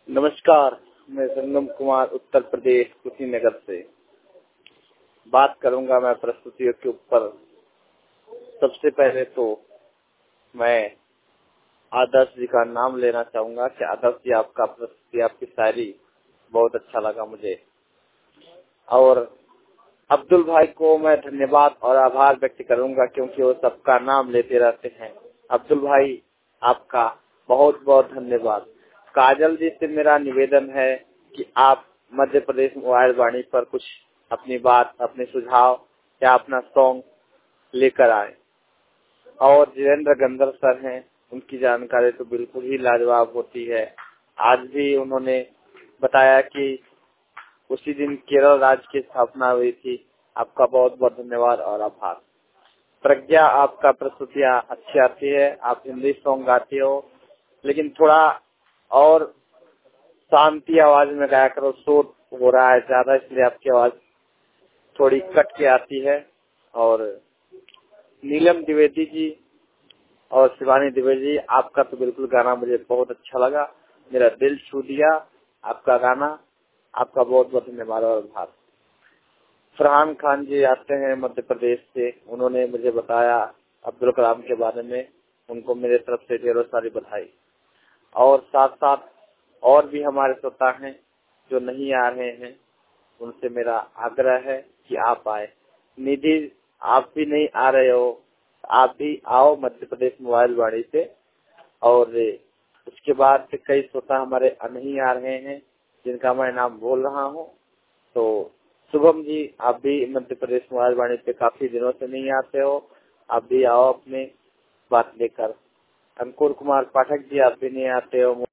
नमस्कार, मैं संगम कुमार उत्तर प्रदेश कुशीनगर से बात करूंगा। मैं प्रस्तुतियों के ऊपर सबसे पहले तो मैं आदर्श जी का नाम लेना चाहूंगा कि आदर्श जी आपका प्रस्तुति, आपकी शायरी बहुत अच्छा लगा मुझे। और अब्दुल भाई को मैं धन्यवाद और आभार व्यक्त करूंगा क्योंकि वो सबका नाम लेते रहते हैं। अब्दुल भाई आपका बहुत बहुत धन्यवाद। काजल जी से मेरा निवेदन है कि आप मध्य प्रदेश मोबाइल वाणी पर कुछ अपनी बात, अपने सुझाव या अपना सॉन्ग लेकर आए। और जितेंद्र गंदर सर हैं, उनकी जानकारी तो बिल्कुल ही लाजवाब होती है। आज भी उन्होंने बताया कि उसी दिन केरल राज्य की स्थापना हुई थी। आपका बहुत बहुत धन्यवाद और आभार। प्रज्ञा, आपका प्रस्तुतियाँ अच्छी आती है, आप हिंदी सॉन्ग गाती हो, लेकिन थोड़ा और शांति आवाज में गाया करो। शोर हो रहा है ज्यादा, इसलिए आपकी आवाज थोड़ी कट के आती है। और नीलम द्विवेदी जी और शिवानी द्विवेदी जी, आपका तो बिल्कुल गाना मुझे बहुत अच्छा लगा, मेरा दिल छू दिया आपका गाना। आपका बहुत बहुत धन्यवाद और आभार। फरहान खान जी आते हैं मध्य प्रदेश से, उन्होंने मुझे बताया अब्दुल कलाम के बारे में। उनको मेरे तरफ से ढेरों सारी बधाई। और साथ साथ और भी हमारे श्रोता हैं जो नहीं आ रहे हैं, उनसे मेरा आग्रह है कि आप आए। निधि, आप भी नहीं आ रहे हो, आप भी आओ मध्य प्रदेश मोबाइल वाणी से। और उसके बाद से कई श्रोता हमारे नहीं आ रहे हैं जिनका मैं नाम बोल रहा हूँ। तो शुभम जी, आप भी मध्य प्रदेश मोबाइल वाणी पे काफी दिनों से नहीं आते हो, आप भी आओ अपने बात लेकर। अंकुर कुमार पाठक जी, आप भी नहीं आते हो।